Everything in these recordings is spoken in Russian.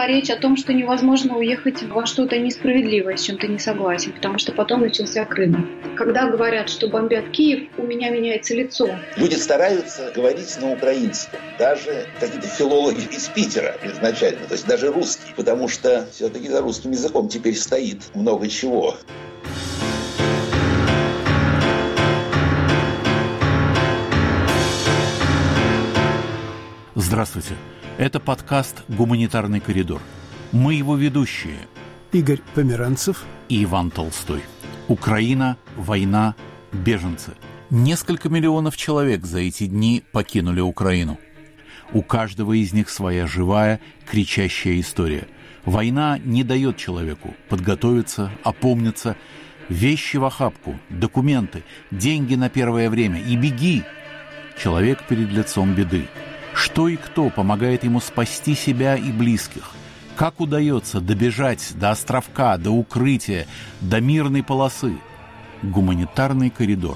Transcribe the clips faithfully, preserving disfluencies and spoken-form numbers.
пошла речь о том, что невозможно уехать во что-то несправедливое, с чем ты не согласен, потому что потом начался Крым. Когда говорят, что бомбят Киев, у меня меняется лицо. Люди стараются говорить на украинском, даже какие-то филологи из Питера изначально, то есть даже русские, потому что все-таки за русским языком теперь стоит много чего. Здравствуйте. Это подкаст «Гуманитарный коридор». Мы его ведущие. Игорь Померанцев и Иван Толстой. Украина, война, беженцы. Несколько миллионов человек за эти дни покинули Украину. У каждого из них своя живая, кричащая история. Война не дает человеку подготовиться, опомниться. Вещи в охапку, документы, деньги на первое время и беги. Человек перед лицом беды. Что и кто помогает ему спасти себя и близких? Как удается добежать до островка, до укрытия, до мирной полосы? Гуманитарный коридор.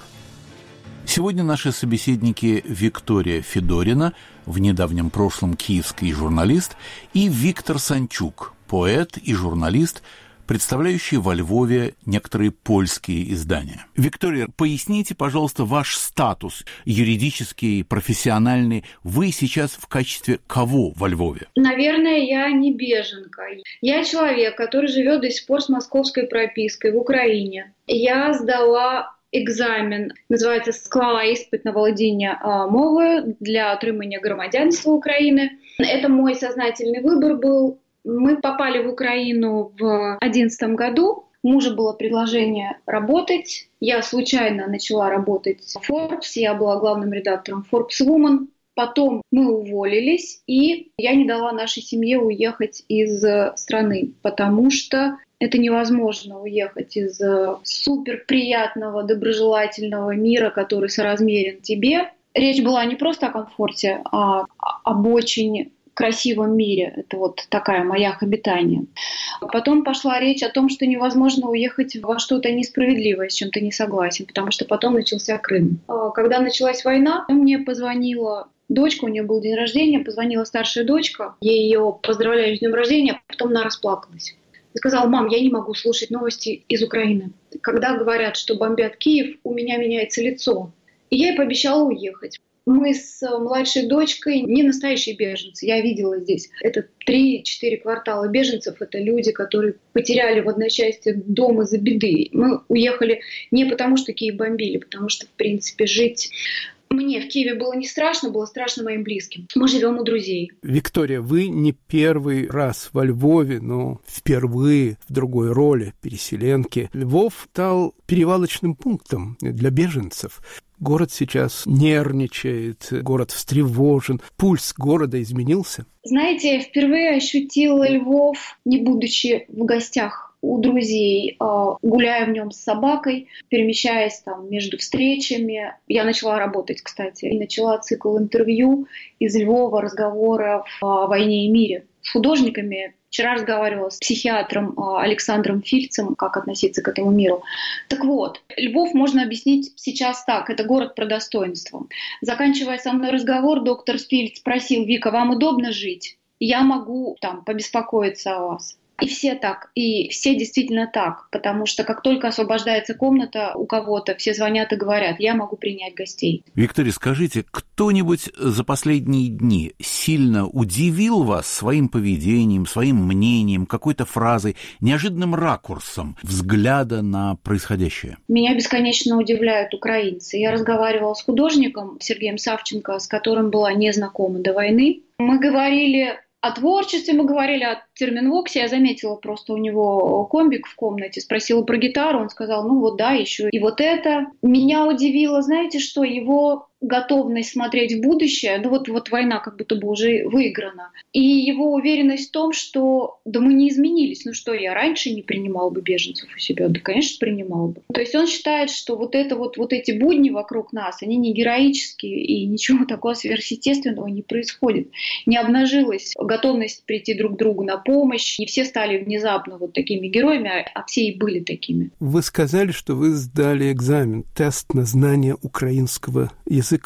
Сегодня наши собеседники Виктория Федорина, в недавнем прошлом киевский журналист, и Виктор Санчук, поэт и журналист, представляющий во Львове некоторые польские издания. Виктория, поясните, пожалуйста, ваш статус юридический, профессиональный. Вы сейчас в качестве кого во Львове? Наверное, я не беженка. Я человек, который живет до сих пор с московской пропиской в Украине. Я сдала экзамен, называется «Склала іспит на володіння мовою для отримання громадянства Украины». Это мой сознательный выбор был. Мы попали в Украину в две тысячи одиннадцатом году. У мужа было предложение работать. Я случайно начала работать в Forbes. Я была главным редактором Forbes Woman. Потом мы уволились, и я не дала нашей семье уехать из страны, потому что это невозможно уехать из суперприятного, доброжелательного мира, который соразмерен тебе. Речь была не просто о комфорте, а об очень красивом мире. Это вот такая моя обитание. Потом пошла речь о том, что невозможно уехать во что-то несправедливое, с чем ты не согласен, потому что потом начался Крым. Когда началась война, мне позвонила дочка, у нее был день рождения, позвонила старшая дочка, я ее поздравляю с днем рождения, а потом она расплакалась. И сказала: мам, я не могу слушать новости из Украины. Когда говорят, что бомбят Киев, у меня меняется лицо. И я ей пообещала уехать. Мы с младшей дочкой не настоящие беженцы. Я видела здесь. Это три-четыре квартала беженцев. Это люди, которые потеряли в одночасье дом из-за беды. Мы уехали не потому, что Киев бомбили, потому что, в принципе, жить... Мне в Киеве было не страшно, было страшно моим близким. Мы живем у друзей. Виктория, вы не первый раз во Львове, но впервые в другой роли, переселенки. Львов стал перевалочным пунктом для беженцев. Город сейчас нервничает, город встревожен. Пульс города изменился? Знаете, я впервые ощутила Львов, не будучи в гостях у друзей, гуляя в нем с собакой, перемещаясь там между встречами. Я начала работать, кстати, и начала цикл интервью из Львова, разговоров о войне и мире с художниками. Вчера разговаривала с психиатром Александром Фильцем, как относиться к этому миру. Так вот, Львов можно объяснить сейчас так. Это город про достоинство. Заканчивая со мной разговор, доктор Фильц спросил: Вика, вам удобно жить? Я могу там побеспокоиться о вас. И все так, и все действительно так, потому что как только освобождается комната у кого-то, все звонят и говорят: я могу принять гостей. Виктория, скажите, кто-нибудь за последние дни сильно удивил вас своим поведением, своим мнением, какой-то фразой, неожиданным ракурсом взгляда на происходящее? Меня бесконечно удивляют украинцы. Я разговаривала с художником Сергеем Савченко, с которым была не знакома до войны. Мы говорили о творчестве, мы говорили о терминвоксе. Я заметила просто у него комбик в комнате, спросила про гитару, он сказал: ну вот да, еще и вот это. Меня удивило, знаете что, его готовность смотреть в будущее, ну вот, вот война как будто бы уже выиграна, и его уверенность в том, что да мы не изменились, ну что, я раньше не принимал бы беженцев у себя, да, конечно, принимал бы. То есть он считает, что вот, это вот, вот эти будни вокруг нас, они не героические, и ничего такого сверхъестественного не происходит. Не обнажилась готовность прийти друг к другу на помощь, не все стали внезапно вот такими героями, а все и были такими. Вы сказали, что вы сдали экзамен, тест на знание украинского языка.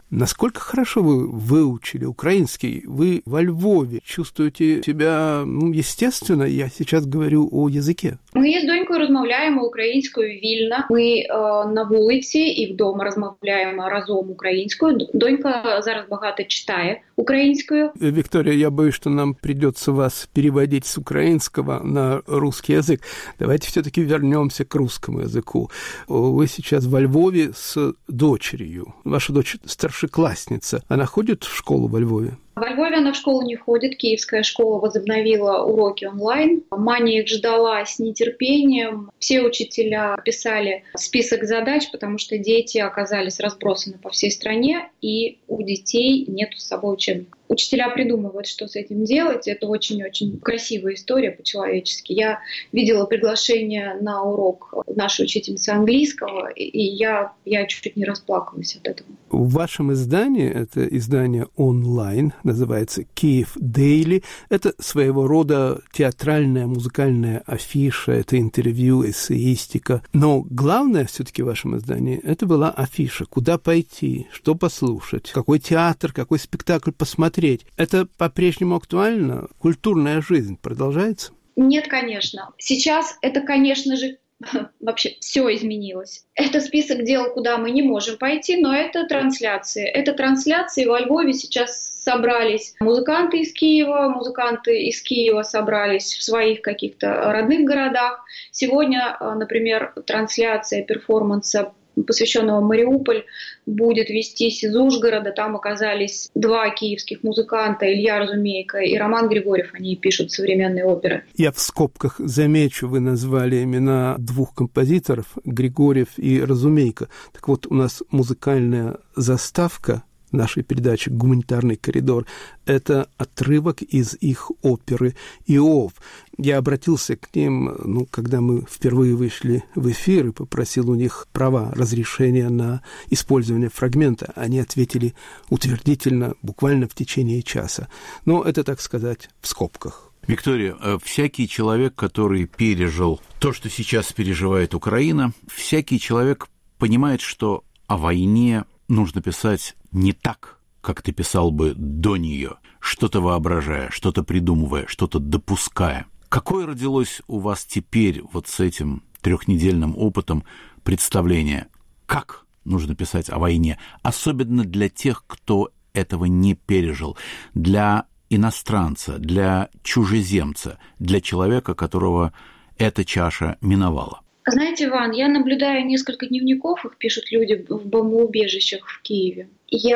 Насколько хорошо вы выучили украинский? Вы во Львове чувствуете себя, ну, естественно, я сейчас говорю о языке. Ми з донькою розмовляємо українською вільно. Ми е, на вулиці і вдома розмовляємо разом українською. Донька зараз багато читає українською. Виктория, я боюсь, что нам придется вас переводить с украинского на русский язык. Давайте все-таки вернемся к русскому языку. Вы сейчас во Львове с дочерью. Ваша дочь старшеклассница. Она ходит в школу во Львове? Во Львове она в школу не ходит. Киевская школа возобновила уроки онлайн. Маня их ждала с нетерпением. Все учителя писали список задач, потому что дети оказались разбросаны по всей стране, и у детей нет с собой учебника. Учителя придумывают, что с этим делать. Это очень-очень красивая история по-человечески. Я видела приглашение на урок нашей учительницы английского, и я, я чуть не расплакалась от этого. В вашем издании, это издание онлайн, называется «Киев Дейли». Это своего рода театральная, музыкальная афиша, это интервью, эссеистика. Но главное все-таки в вашем издании это была афиша. Куда пойти, что послушать, какой театр, какой спектакль посмотреть. Это по-прежнему актуально? Культурная жизнь продолжается? Нет, конечно. Сейчас это, конечно же, вообще все изменилось. Это список дел, куда мы не можем пойти, но это трансляции. Это трансляции. Во Львове сейчас собрались музыканты из Киева, музыканты из Киева собрались в своих каких-то родных городах. Сегодня, например, трансляция перформанса, посвященного Мариуполь, будет вестись из Ужгорода. Там оказались два киевских музыканта, Илья Разумейко и Роман Григорьев. Они пишут современные оперы. Я в скобках замечу, вы назвали имена двух композиторов, Григорьев и Разумейко. Так вот, у нас музыкальная заставка нашей передачи «Гуманитарный коридор» — это отрывок из их оперы «Иов». Я обратился к ним, ну, когда мы впервые вышли в эфир, и попросил у них права, разрешения на использование фрагмента. Они ответили утвердительно, буквально в течение часа. Но это, так сказать, в скобках. Виктория, всякий человек, который пережил то, что сейчас переживает Украина, всякий человек понимает, что о войне нужно писать не так, как ты писал бы до нее, что-то воображая, что-то придумывая, что-то допуская. Какое родилось у вас теперь вот с этим трехнедельным опытом представление, как нужно писать о войне, особенно для тех, кто этого не пережил, для иностранца, для чужеземца, для человека, которого эта чаша миновала? Знаете, Иван, я наблюдаю несколько дневников, их пишут люди в бомбоубежищах в Киеве.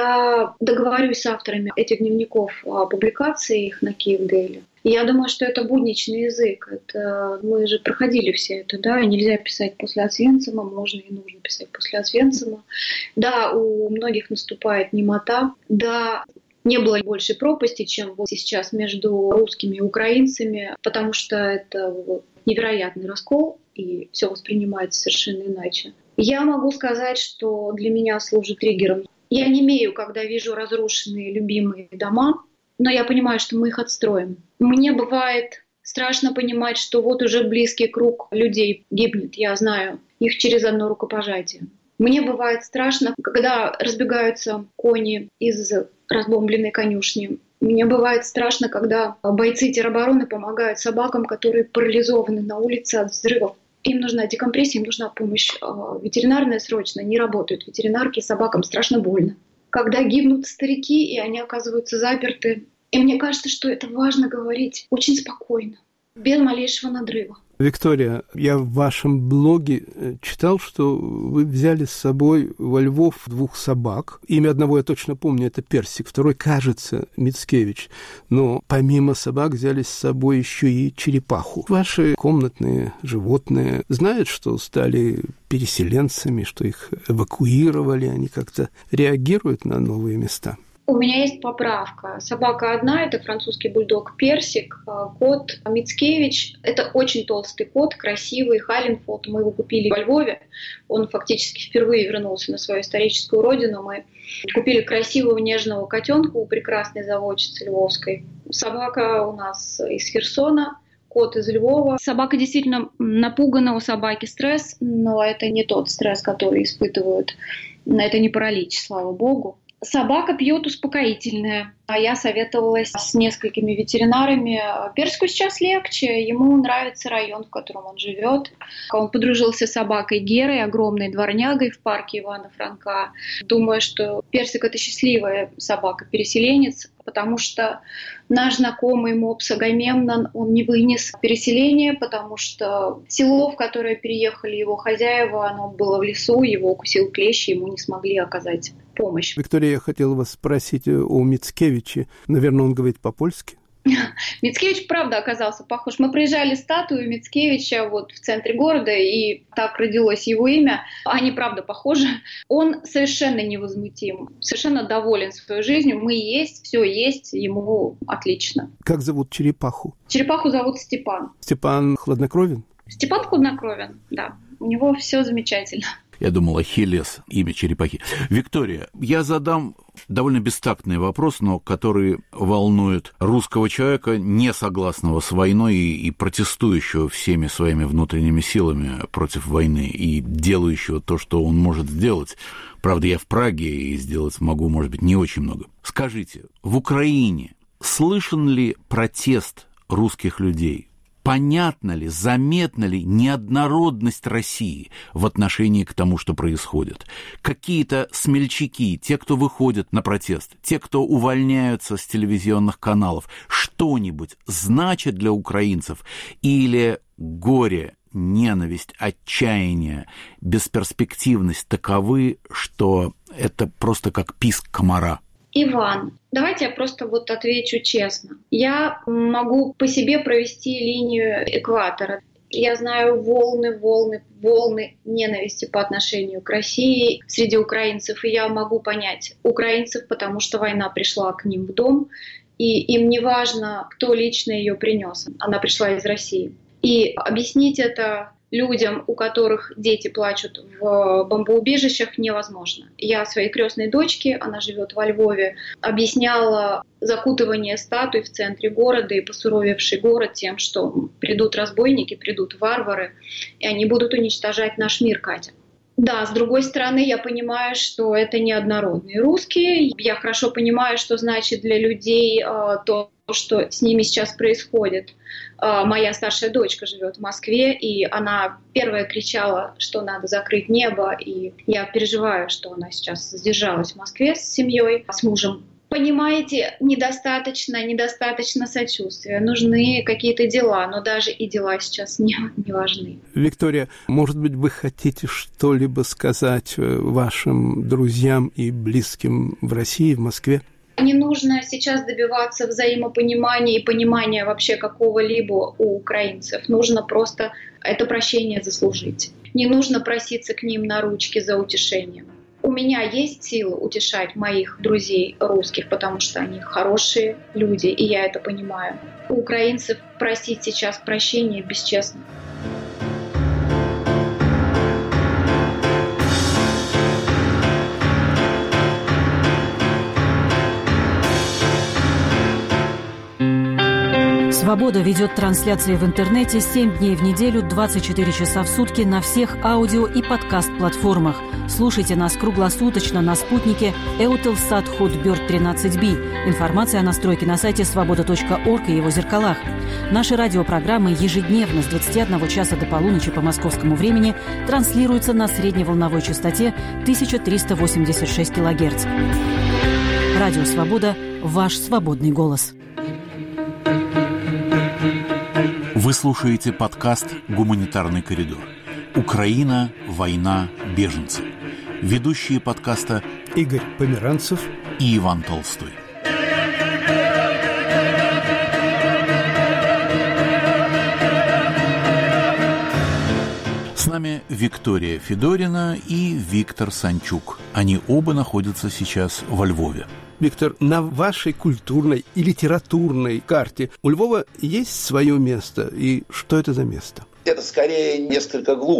Я договорюсь с авторами этих дневников о публикации их на Киев Дейли. Я думаю, что это будничный язык. Это, мы же проходили все это, да, и нельзя писать после Освенцима, можно и нужно писать после Освенцима. Да, у многих наступает немота, да, не было большей пропасти, чем вот сейчас между русскими и украинцами, потому что это вот невероятный раскол, и все воспринимается совершенно иначе. Я могу сказать, что для меня служит триггером. Я немею, когда вижу разрушенные любимые дома, но я понимаю, что мы их отстроим. Мне бывает страшно понимать, что вот уже близкий круг людей гибнет, я знаю их через одно рукопожатие. Мне бывает страшно, когда разбегаются кони из разбомбленной конюшни. Мне бывает страшно, когда бойцы теробороны помогают собакам, которые парализованы на улице от взрывов. Им нужна декомпрессия, им нужна помощь ветеринарная срочно. Не работают ветеринарки, собакам страшно больно. Когда гибнут старики, и они оказываются заперты. И мне кажется, что это важно говорить очень спокойно, без малейшего надрыва. Виктория, я в вашем блоге читал, что вы взяли с собой во Львов двух собак. Имя одного я точно помню, это Персик, второй, кажется, Мицкевич. Но помимо собак взяли с собой еще и черепаху. Ваши комнатные животные знают, что стали переселенцами, что их эвакуировали, они как-то реагируют на новые места? У меня есть поправка. Собака одна, это французский бульдог Персик, кот Мицкевич. Это очень толстый кот, красивый, Халленфолд. Мы его купили во Львове. Он фактически впервые вернулся на свою историческую родину. Мы купили красивого нежного котенка у прекрасной заводчицы львовской. Собака у нас из Херсона, кот из Львова. Собака действительно напугана, у собаки стресс, но это не тот стресс, который испытывают. Это не паралич, слава богу. Собака пьет успокоительное. А я советовалась с несколькими ветеринарами. Персику сейчас легче, ему нравится район, в котором он живет. Он подружился с собакой Герой, огромной дворнягой в парке Ивана Франка. Думаю, что Персик — это счастливая собака-переселенец, потому что наш знакомый мопс Агамемнон, он не вынес переселения, потому что село, в которое переехали его хозяева, оно было в лесу, его укусил клещ, ему не смогли оказать помощь. Виктория, я хотела вас спросить о Мицкевиче. Наверное, он говорит по-польски? Мицкевич, правда, оказался похож. Мы проезжали статую Мицкевича вот в центре города, и так родилось его имя. Они, правда, похожи. Он совершенно невозмутим, совершенно доволен своей жизнью. Мы есть, все есть, ему отлично. Как зовут черепаху? Черепаху зовут Степан. Степан хладнокровен? Степан хладнокровен, да. У него все замечательно. Я думал, Ахиллес, имя черепахи. Виктория, я задам довольно бестактный вопрос, но который волнует русского человека, не согласного с войной и, и протестующего всеми своими внутренними силами против войны и делающего то, что он может сделать. Правда, я в Праге, и сделать могу, может быть, не очень много. Скажите, в Украине слышен ли протест русских людей? Понятна ли, заметна ли неоднородность России в отношении к тому, что происходит? Какие-то смельчаки, те, кто выходят на протест, те, кто увольняются с телевизионных каналов, что-нибудь значит для украинцев? Или горе, ненависть, отчаяние, бесперспективность таковы, что это просто как писк комара? Иван, давайте я просто вот отвечу честно. Я могу по себе провести линию экватора. Я знаю волны, волны, волны ненависти по отношению к России среди украинцев, и я могу понять украинцев, потому что война пришла к ним в дом, и им не важно, кто лично ее принес. Она пришла из России. И объяснить это людям, у которых дети плачут в бомбоубежищах, невозможно. Я своей крестной дочке, она живет во Львове, объясняла закутывание статуй в центре города и посуровевший город тем, что придут разбойники, придут варвары, и они будут уничтожать наш мир, Катя. Да, с другой стороны, я понимаю, что это неоднородные русские. Я хорошо понимаю, что значит для людей э, то, что с ними сейчас происходит. Э, моя старшая дочка живет в Москве, и она первая кричала, что надо закрыть небо. И я переживаю, что она сейчас задержалась в Москве с семьей, с мужем. Понимаете, недостаточно, недостаточно сочувствия. Нужны какие-то дела, но даже и дела сейчас не, не важны. Виктория, может быть, вы хотите что-либо сказать вашим друзьям и близким в России, в Москве? Не нужно сейчас добиваться взаимопонимания и понимания вообще какого-либо у украинцев. Нужно просто это прощение заслужить. Не нужно проситься к ним на ручки за утешением. У меня есть сила утешать моих друзей русских, потому что они хорошие люди, и я это понимаю. У украинцев просить сейчас прощения бесчестно. «Свобода» ведет трансляции в интернете семь дней в неделю, двадцать четыре часа в сутки на всех аудио- и подкаст-платформах. Слушайте нас круглосуточно на спутнике Eutelsat Hotbird тринадцать би. Информация о настройке на сайте свобода точка орг и его зеркалах. Наши радиопрограммы ежедневно с двадцати одного часа до полуночи по московскому времени транслируются на средневолновой частоте тысяча триста восемьдесят шесть килогерц. Радио «Свобода» – ваш свободный голос. Вы слушаете подкаст «Гуманитарный коридор». Украина, война, беженцы. Ведущие подкаста Игорь Померанцев и Иван Толстой. С нами Виктория Федорина и Виктор Санчук. Они оба находятся сейчас во Львове. Виктор, на вашей культурной и литературной карте у Львова есть свое место, и что это за место? Это скорее несколько глубже.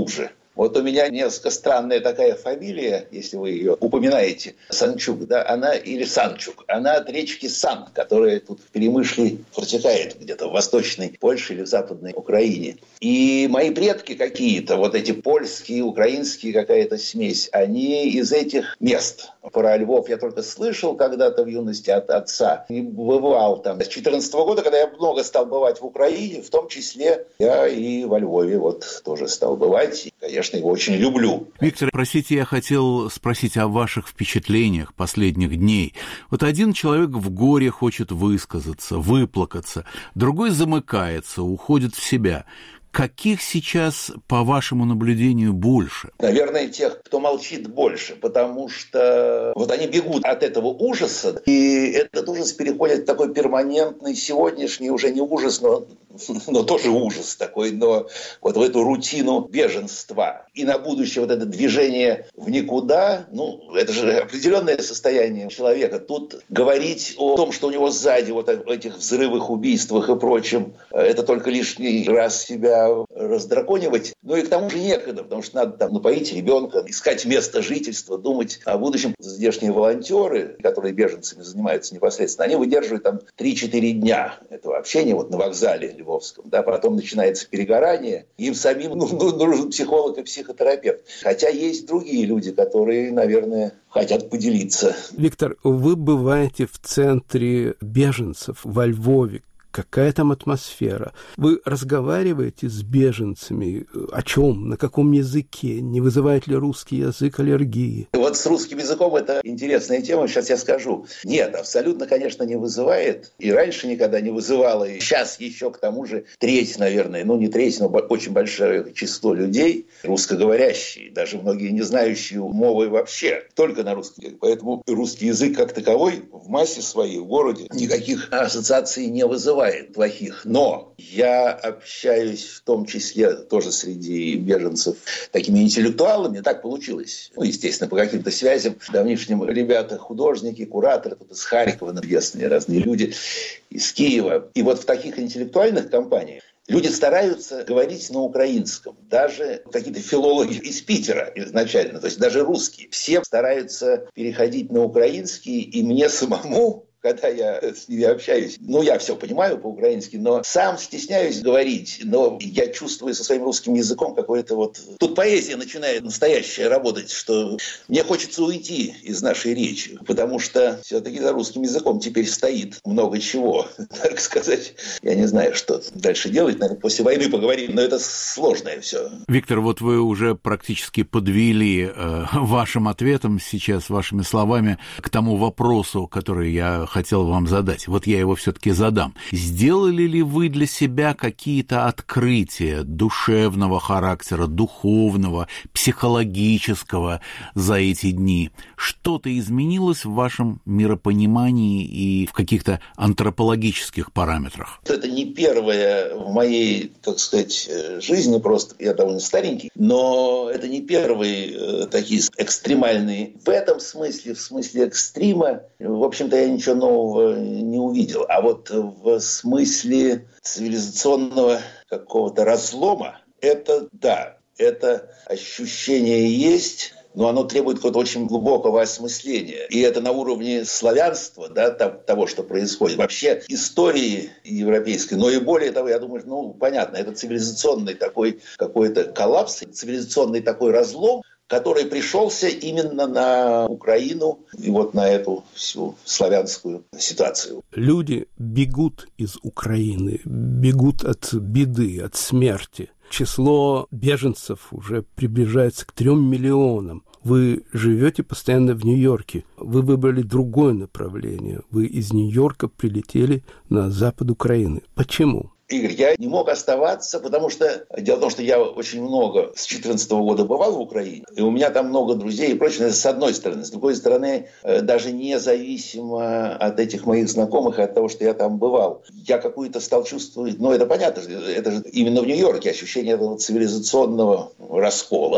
Вот у меня несколько странная такая фамилия, если вы ее упоминаете, Санчук, да, она, или Санчук, она от речки Сан, которая тут в Перемышле протекает где-то в восточной Польше или в западной Украине. И мои предки какие-то, вот эти польские, украинские, какая-то смесь, они из этих мест. Про Львов я только слышал когда-то в юности от отца. И бывал там. С четырнадцатого года, когда я много стал бывать в Украине, в том числе я и во Львове вот тоже стал бывать. И, конечно, его очень люблю. Виктор, простите, я хотел спросить о ваших впечатлениях последних дней. Вот один человек в горе хочет высказаться, выплакаться, другой замыкается, уходит в себя. Каких сейчас, по вашему наблюдению, больше? Наверное, тех, кто молчит, больше, потому что вот они бегут от этого ужаса, и этот ужас переходит в такой перманентный, сегодняшний уже не ужас, но, но тоже ужас такой, но вот в эту рутину беженства. И на будущее вот это движение в никуда, ну, это же определенное состояние человека. Тут говорить о том, что у него сзади вот этих взрывах, убийствах и прочем, это только лишний раз себя раздраконивать. Ну и к тому же некогда, потому что надо там напоить ребенка, искать место жительства, думать о будущем. Здешние волонтеры, которые беженцами занимаются непосредственно, они выдерживают там три-четыре дня этого общения вот на вокзале львовском. Да, потом начинается перегорание. Им самим ну, нужен психолог и психотерапевт. Хотя есть другие люди, которые, наверное, хотят поделиться. Виктор, вы бываете в центре беженцев во Львове. Какая там атмосфера? Вы разговариваете с беженцами? О чем? На каком языке? Не вызывает ли русский язык аллергии? Вот с русским языком это интересная тема, сейчас я скажу. Нет, абсолютно, конечно, не вызывает. И раньше никогда не вызывало. И сейчас еще к тому же треть, наверное, ну не треть, но очень большое число людей русскоговорящие, даже многие не знающие мовы вообще, только на русский язык. Поэтому русский язык как таковой в массе своей в городе никаких ассоциаций не вызывает плохих. Но я общаюсь в том числе тоже среди беженцев такими интеллектуалами. Так получилось. Ну, естественно, по каким-то связям. Давнишним ребята, художники, кураторы, тут из Харькова, известные разные люди, из Киева. И вот в таких интеллектуальных компаниях люди стараются говорить на украинском. Даже какие-то филологи из Питера изначально, то есть даже русские. Все стараются переходить на украинский, и мне самому, когда я с ними общаюсь, ну, я все понимаю по-украински, но сам стесняюсь говорить, но я чувствую со своим русским языком какое-то вот... Тут поэзия начинает настоящая работать, что мне хочется уйти из нашей речи, потому что все-таки за русским языком теперь стоит много чего, так сказать. Я не знаю, что дальше делать, наверное, после войны поговорим, но это сложное все. Виктор, вот вы уже практически подвели э, вашим ответом сейчас, вашими словами, к тому вопросу, который я хотел вам задать. Вот я его все-таки задам. Сделали ли вы для себя какие-то открытия душевного характера, духовного, психологического за эти дни? Что-то изменилось в вашем миропонимании и в каких-то антропологических параметрах? Это не первое в моей, так сказать, жизни, просто я довольно старенький, но это не первые такие экстремальные. В этом смысле, в смысле экстрима, в общем-то, я ничего нового не увидел. А вот в смысле цивилизационного какого-то разлома, это да, это ощущение есть, но оно требует какого-то очень глубокого осмысления. И это на уровне славянства, да, того, что происходит. Вообще истории европейской, но и более того, я думаю, ну, понятно, это цивилизационный такой какой-то коллапс, цивилизационный такой разлом, который пришелся именно на Украину и вот на эту всю славянскую ситуацию. Люди бегут из Украины, бегут от беды, от смерти. Число беженцев уже приближается к трем миллионам. Вы живете постоянно в Нью-Йорке. Вы выбрали другое направление. Вы из Нью-Йорка прилетели на запад Украины. Почему? Игорь, я не мог оставаться, потому что дело в том, что я очень много с четырнадцатого года бывал в Украине, и у меня там много друзей и прочее, с одной стороны. С другой стороны, даже независимо от этих моих знакомых и от того, что я там бывал, я какую-то стал чувствовать, ну это понятно, это же именно в Нью-Йорке ощущение этого цивилизационного раскола,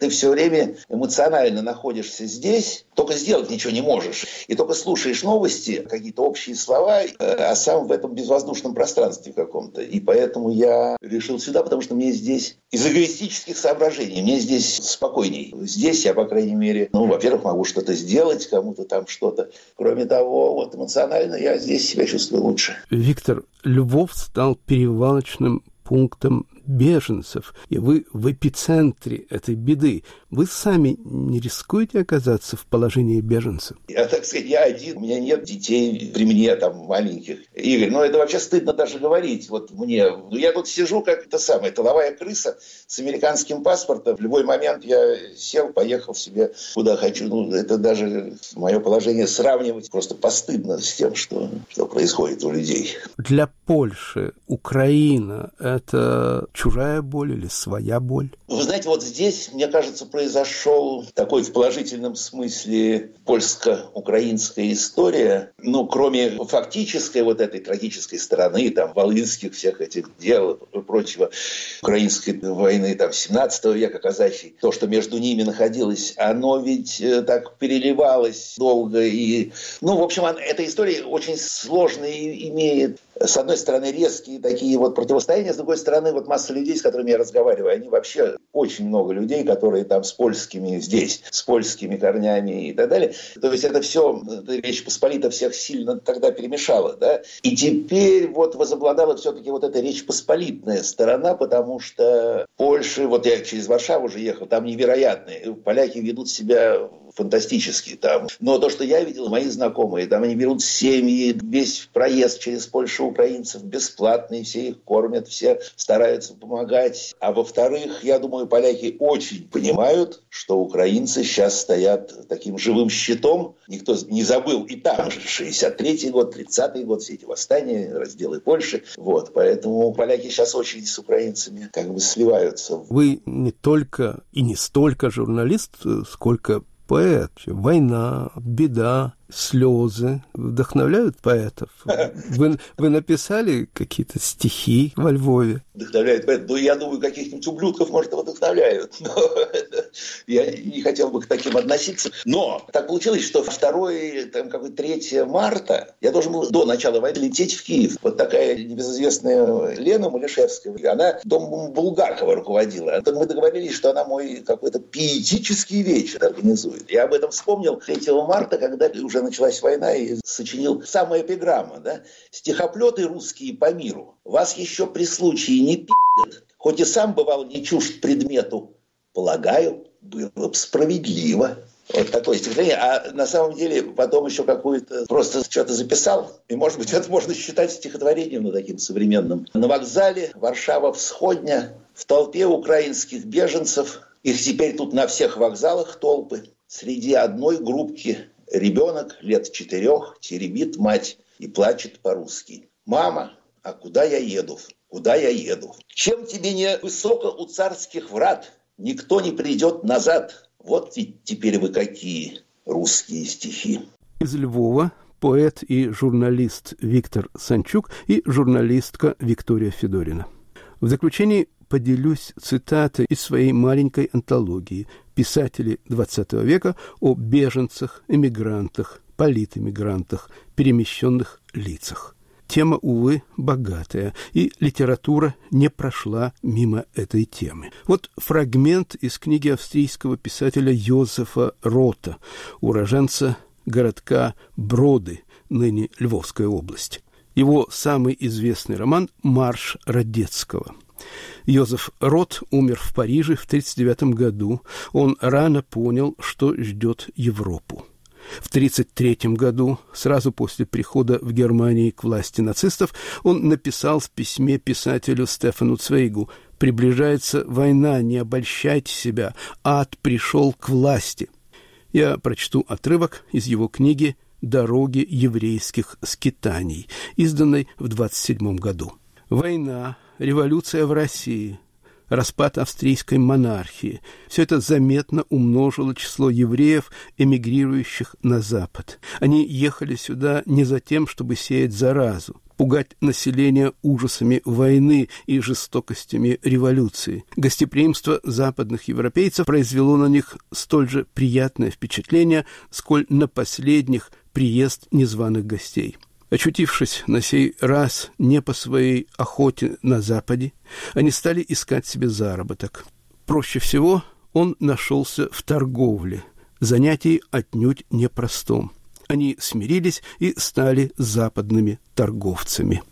ты все время эмоционально находишься здесь, только сделать ничего не можешь. И только слушаешь новости, какие-то общие слова, а сам в этом безвоздушном пространстве каком-то. И поэтому я решил сюда, потому что мне здесь из эгоистических соображений, мне здесь спокойней. Здесь я, по крайней мере, ну, во-первых, могу что-то сделать, кому-то там что-то. Кроме того, вот эмоционально я здесь себя чувствую лучше. Виктор, Львов стал перевалочным пунктом беженцев, и вы в эпицентре этой беды. Вы сами не рискуете оказаться в положении беженцев? Я, так сказать, я один, у меня нет детей при мне, там, маленьких. Игорь, ну это вообще стыдно даже говорить. Вот мне, ну я тут сижу, как это самое, тыловая крыса с американским паспортом. В любой момент я сел, поехал себе куда хочу. Ну, это даже мое положение сравнивать просто постыдно с тем, что, что происходит у людей. Для Польши Украина – это чужая боль или своя боль? Вы знаете, вот здесь, мне кажется, произошел такой в положительном смысле польско-украинская история. Ну, кроме фактической вот этой трагической стороны, там, волынских всех этих дел и прочего, украинской войны там семнадцатого века казачьей, то, что между ними находилось, оно ведь так переливалось долго. И, ну, в общем, эта история очень сложная и имеет, с одной стороны, резкие такие вот противостояния, с другой стороны, вот масса людей, с которыми я разговариваю, они вообще очень много людей, которые там с польскими здесь, с польскими корнями и так далее. То есть это все, Речь Посполита всех сильно тогда перемешала, да. И теперь вот возобладала все-таки вот эта Речь Посполитная сторона, потому что Польша, вот я через Варшаву уже ехал, там невероятные. Поляки ведут себя фантастически там. Но то, что я видел, мои знакомые, там они берут семьи, весь проезд через Польшу украинцев бесплатный, все их кормят, все стараются помогать. А во-вторых, я думаю, поляки очень понимают, что украинцы сейчас стоят таким живым щитом. Никто не забыл и там же шестьдесят третий год, тридцатый год, все эти восстания, разделы Польши. Вот, поэтому поляки сейчас очень с украинцами как бы сливаются. Вы не только и не столько журналист, сколько поэт. Война, беда, слезы вдохновляют поэтов. Вы, вы написали какие-то стихи во Львове? Вдохновляют поэтов. Ну, я думаю, каких-нибудь ублюдков, может, вдохновляют. Но я не хотел бы к таким относиться. Но так получилось, что второе, там, какое-то третье марта я должен был до начала войны лететь в Киев. Вот такая небезызвестная Лена Малишевская, она домом Булгакова руководила. Мы договорились, что она мой какой-то пиетический вечер организует. Я об этом вспомнил третьего марта, когда уже началась война, и сочинил самая эпиграмма, да? «Стихоплеты русские по миру вас еще при случае не пи***ят, хоть и сам бывал не чужд предмету, полагаю, было бы справедливо». Вот такое стихотворение. А на самом деле потом еще какую-то просто что-то записал. И, может быть, это можно считать стихотворением, ну, таким современным. На вокзале Варшава Всходня, в толпе украинских беженцев, их теперь тут на всех вокзалах толпы, среди одной группки ребенок лет четырех теребит мать и плачет по-русски. «Мама, а куда я еду? Куда я еду? Чем тебе не высоко у царских врат? Никто не придет назад. Вот ведь теперь вы какие русские стихи». Из Львова поэт и журналист Виктор Санчук и журналистка Виктория Федорина. В заключении поделюсь цитатой из своей маленькой антологии «Писатели двадцатого века» о беженцах, эмигрантах, политэмигрантах, перемещенных лицах. Тема, увы, богатая, и литература не прошла мимо этой темы. Вот фрагмент из книги австрийского писателя Йозефа Рота, уроженца городка Броды, ныне Львовская область. Его самый известный роман «Марш Радецкого». Йозеф Рот умер в Париже в тридцать девятом году. Он рано понял, что ждет Европу. В тридцать третьем году, сразу после прихода в Германии к власти нацистов, он написал в письме писателю Стефану Цвейгу: «Приближается война, не обольщайте себя, ад пришел к власти». Я прочту отрывок из его книги «Дороги еврейских скитаний», изданной в двадцать седьмом году. «Война, революция в России, распад австрийской монархии. Все это заметно умножило число евреев, эмигрирующих на Запад. Они ехали сюда не за тем, чтобы сеять заразу, пугать население ужасами войны и жестокостями революции. Гостеприимство западных европейцев произвело на них столь же приятное впечатление, сколь на последних приезд незваных гостей. Очутившись на сей раз не по своей охоте на Западе, они стали искать себе заработок. Проще всего он нашелся в торговле, занятии отнюдь непростом. Они смирились и стали западными торговцами.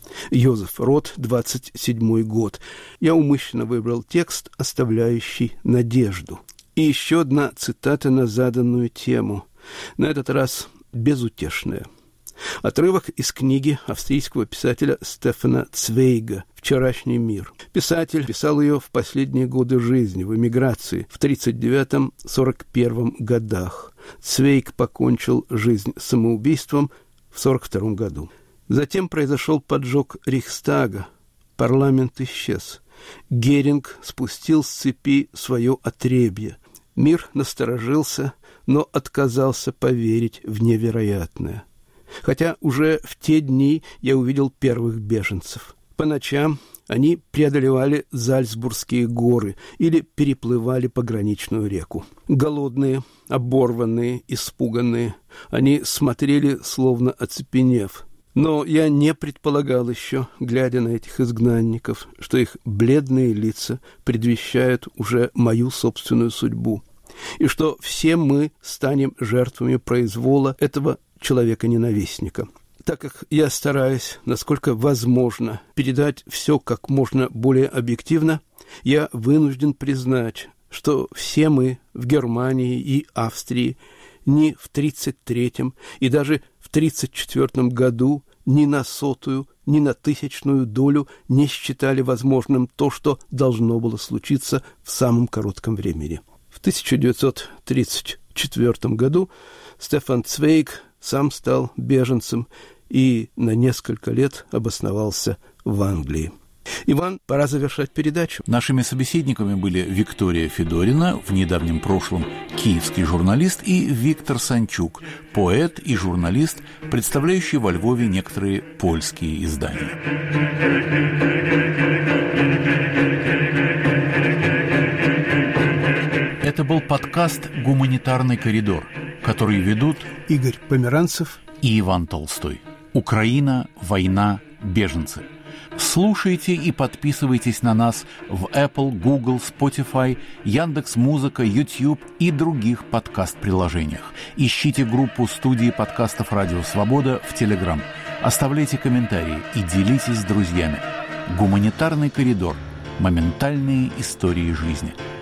Йозеф Рот, двадцать седьмой год. Я умышленно выбрал текст, оставляющий надежду. И еще одна цитата на заданную тему, на этот раз безутешная. Отрывок из книги австрийского писателя Стефана Цвейга «Вчерашний мир». Писатель писал ее в последние годы жизни, в эмиграции, в тридцать девятом — сорок первом годах. Цвейг покончил жизнь самоубийством в сорок втором году. Затем произошел поджог Рейхстага, парламент исчез. Геринг спустил с цепи свое отребье. Мир насторожился, но отказался поверить в невероятное. Хотя уже в те дни я увидел первых беженцев. По ночам они преодолевали Зальцбургские горы или переплывали пограничную реку. Голодные, оборванные, испуганные, они смотрели, словно оцепенев. Но я не предполагал еще, глядя на этих изгнанников, что их бледные лица предвещают уже мою собственную судьбу, и что все мы станем жертвами произвола этого человека-ненавистника. Так как я стараюсь, насколько возможно, передать все как можно более объективно, я вынужден признать, что все мы в Германии и Австрии ни в тридцать третьем и даже в тридцать четвертом году ни на сотую, ни на тысячную долю не считали возможным то, что должно было случиться в самом коротком времени. В тысяча девятьсот тридцать четвертом году Стефан Цвейг сам стал беженцем и на несколько лет обосновался в Англии. Иван, пора завершать передачу. Нашими собеседниками были Виктория Федорина, в недавнем прошлом киевский журналист, и Виктор Санчук, поэт и журналист, представляющий во Львове некоторые польские издания. Это был подкаст «Гуманитарный коридор», который ведут Игорь Померанцев и Иван Толстой. Украина, война, беженцы. Слушайте и подписывайтесь на нас в Apple, Google, Spotify, Яндекс.Музыка, YouTube и других подкаст-приложениях. Ищите группу студии подкастов «Радио Свобода» в Telegram. Оставляйте комментарии и делитесь с друзьями. Гуманитарный коридор. Моментальные истории жизни.